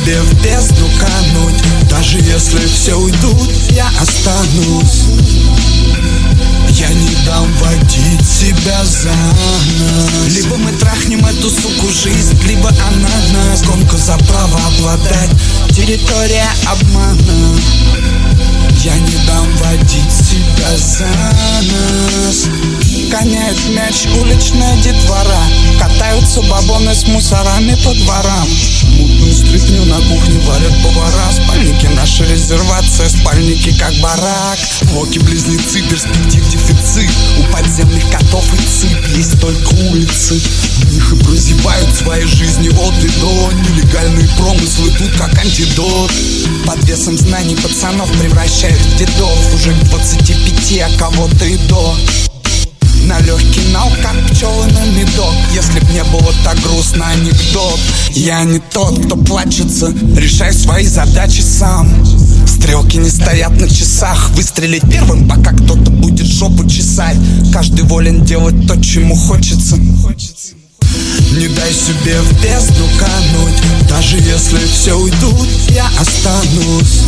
себе в бездну кануть. Даже если все уйдут, я останусь. Я не дам водить себя за нос. Либо мы трахнем эту суку жизнь, либо она нас. Гонка за право обладать, территория обмана. Я не дам водить себя за нос. Гоняет мяч уличная детвора, катаются бабоны с мусорами по дворам. Мутную стряпню на кухне варят повара. Спальники наша резервация, спальники как барак. Волки-близнецы, перспектив дефицит. У подземных котов и цып есть только улицы. В них и прозябают свои жизни от и до. Нелегальные промыслы тут как антидот. Под весом знаний пацанов превращают в дедов. Уже к 25, а кого-то и до. На легкий нал, как пчелы на медок. Если б не было так грустно, анекдот. Я не тот, кто плачется, решай свои задачи сам. Стрелки не стоят на часах. Выстрелить первым, пока кто-то будет жопу чесать. Каждый волен делать то, чему хочется. Не дай себе в бездну кануть. Даже если все уйдут, я останусь.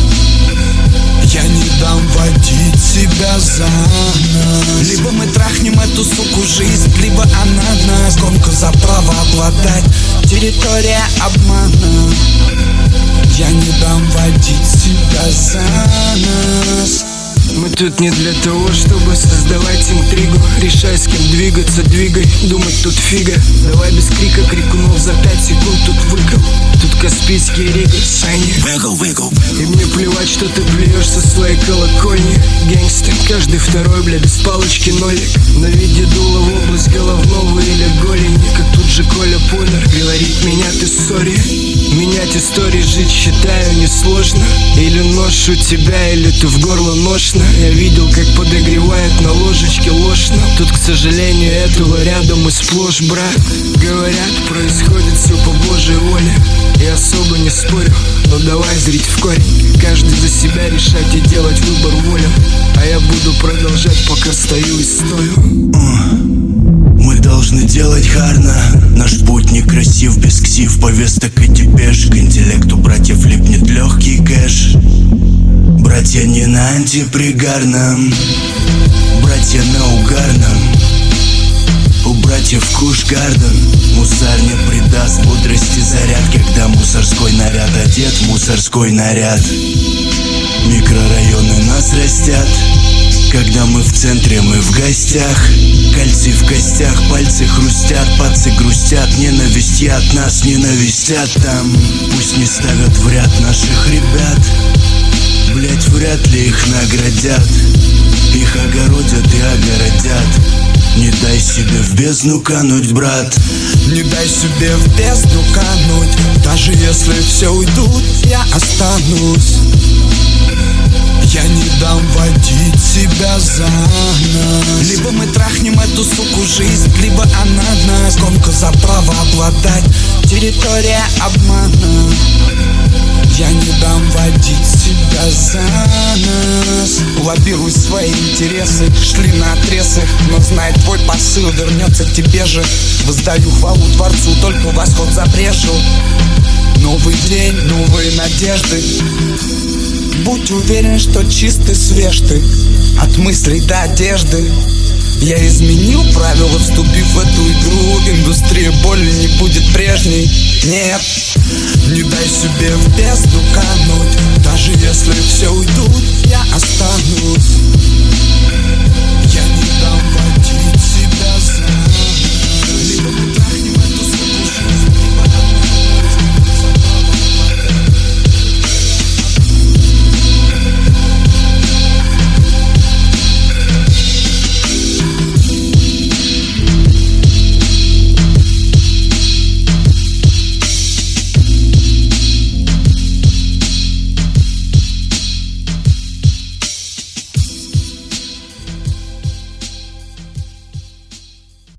Я не дам водить себя за нос. Либо мы трахнем эту суку жизнь, либо она нас. Гонка за право обладать, территория обмана. Я не дам водить себя за нос. Мы тут не для того, чтобы создавать интригу. Решай, с кем двигаться, двигай, думать тут фига. Давай без крика, крикунов за 5 секунд тут выкол. Тут Каспийский Рига, Сайни. И мне плевать, что ты плюешь со своей колокольни. Гангстер, каждый второй, бля, без палочки нолик. Наведи дуло в область головного или голени. Как тут же Коля помер, говорит, меня ты сори. Менять истории, жить считаю несложно. Или нож у тебя, или ты в горло ношно. Я видел, как подогревает на ложечке ложно. Тут, к сожалению, этого рядом и сплошь, брат. Говорят, происходит все по Божьей воле. Я особо не спорю, но давай зрить в корень. Каждый за себя решать и делать выбор волен. А я буду продолжать, пока стою и стою. Мы должны делать харно. Наш путь некрасив, без ксив, повесток и депеш. К интеллекту братьев липнет легкий кэш. Братья не на антипригарном, братья на угарном. У братьев Куш-Гарден. Мусарня придаст бодрости заряд, когда мусорской наряд одет в мусорской наряд. Микрорайоны нас растят, когда мы в центре, мы в гостях. Кольцы в костях, пальцы хрустят, пацы грустят. Ненависть от нас ненавистят там. Пусть не ставят в ряд наших ребят. Блять, вряд ли их наградят. Их огородят и огородят. Не дай себе в бездну кануть, брат. Не дай себе в бездну кануть. Даже если все уйдут, я останусь. Я не дам водить себя за нос. Либо мы трахнем эту суку жизнь, либо она нас. Гонка за право обладать, территория обмана. Я не дам водить себя за нос. Лоббируй свои интересы, шли на отрезы. Но знай, твой посыл вернется к тебе же. Воздаю хвалу Творцу, только восход забрежил. Новый день, новые надежды. Будь уверен, что чистый, свеж ты. От мыслей до одежды. Я изменил правила, вступив в эту игру. Индустрия боли не будет прежней. Нет, не дай себе в бездну кануть. Даже если все уйдут, я останусь.